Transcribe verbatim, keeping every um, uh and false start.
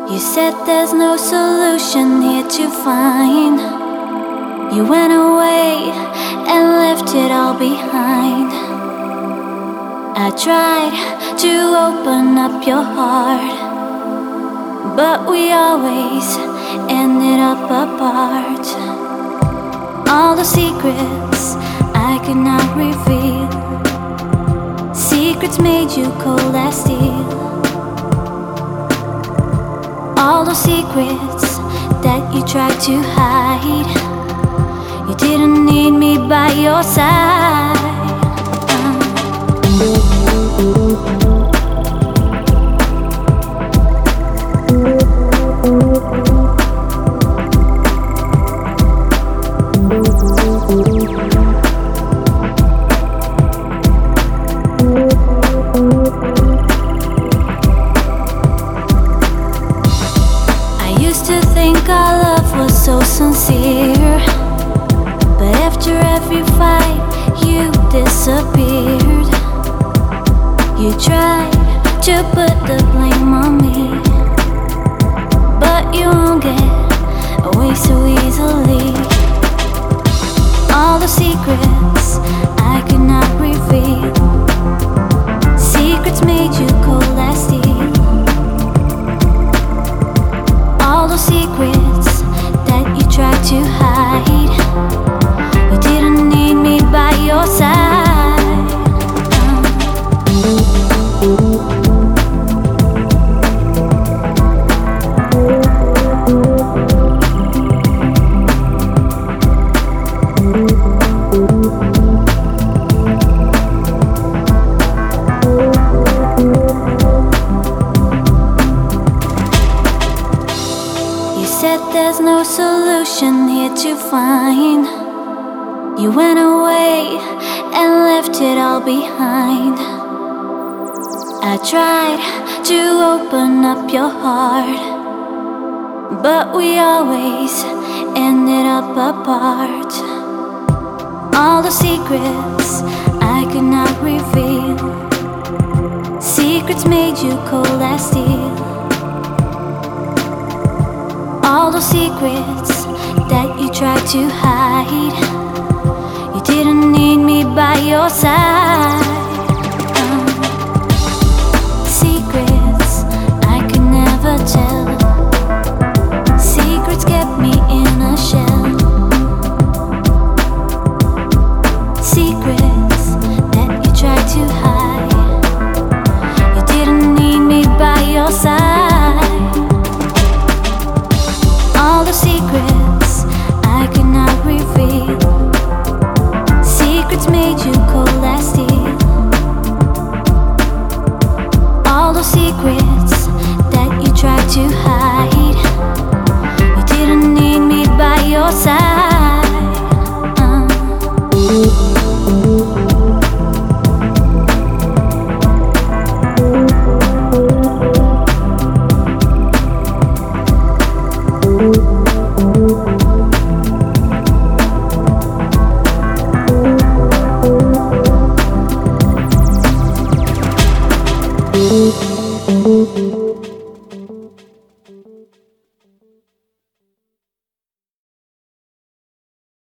You said there's no solution here to find. You went away and left it all behind. I tried to open up your heart, but we always ended up apart. All the secrets I could not reveal, secrets made you cold as steel. All the secrets that you tried to hide, you didn't need me by your side. I used to think our love was so sincere, but after every fight you disappeared. You tried to put the blame on me, but you won't get away so easily. All the secrets I could not reveal, secrets made you cold as steel. All the secrets that you tried to hide, you didn't need me by your side. You said there's no solution here to find. You went away and left it all behind. I tried to open up your heart, but we always ended up apart. All the secrets I could not reveal, secrets made you cold as steel. All the secrets that you tried to hide, you didn't need me by your side.